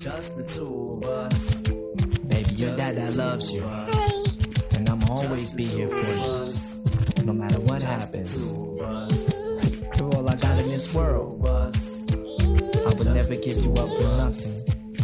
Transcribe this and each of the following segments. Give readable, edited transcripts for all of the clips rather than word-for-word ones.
Just the two of us. Baby, your dad loves you. And I'ma always be here for you. No matter what happens. You're all I got in this world. I would never give you up for nothing.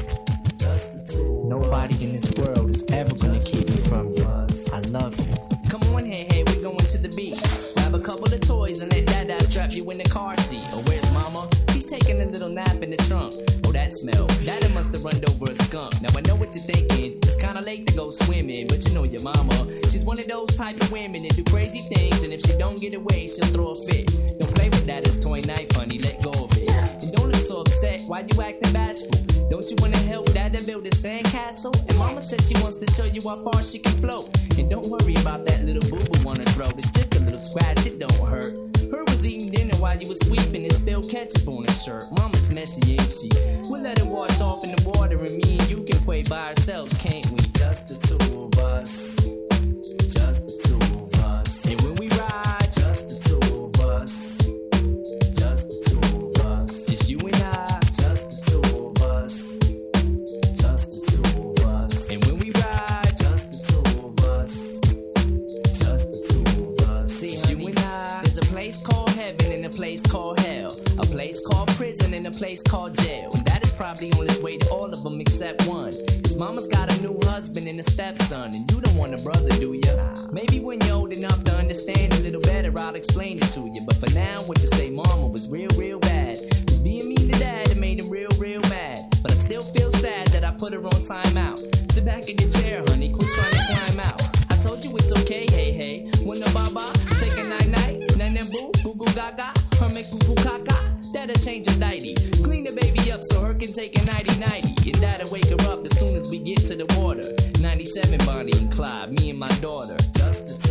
Nobody in this world is ever gonna keep me from you. I love you. Come on, hey, we going to the beach. Grab a couple of toys and let dad strap you in the car seat. Oh, where's mama? She's taking a little nap in the trunk. Oh, that smell. Daddy must have run over a skunk. Now I know what you're thinking. It's kinda late to go swimming, but you know your mama. She's one of those type of women that do crazy things, and if she don't get away, she'll throw a fit. Don't play with that as toy knife, honey. Let go of it. And don't look so upset. Why you acting bashful? Don't you wanna help dad to build a sandcastle? And mama said she wants to show you how far she can float. And don't worry about that little boo-boo on her throat. It's just a little scratch, it don't hurt. Her was eating dinner while you was sweeping and spilled ketchup on her shirt. Mama's messy, ain't she? We'll let it wash off in the water and me and you can play by ourselves, can't we? Just the two of us. Just the two of us. And when we ride, just the two of us. Just the two of us. Just you and I. Just the two of us. Just the two of us. And when we ride, just the two of us. Just the two of us. See, just you and I. There's a place called heaven and a place called hell. A place called prison and a place called jail. And that is probably on its way to all of them except one. His mama's got a new husband and a stepson, and you don't want a brother, do ya? Maybe when you're old enough to understand a little better, I'll explain it to you. But for now, what you say, mama was real bad. Was being mean to dad that made him real mad. But I still feel sad that I put her on timeout. Sit back in your chair, honey, quit trying to climb out. I told you it's okay, hey. When the baba, take a night, nan boo, goo goo gaga, her make goo goo caca. That'll change her nighty. Clean the baby up so her can take a nighty. And that'll wake her up as soon as we get to the water. 97 Bonnie and Clyde, me and my daughter. Just the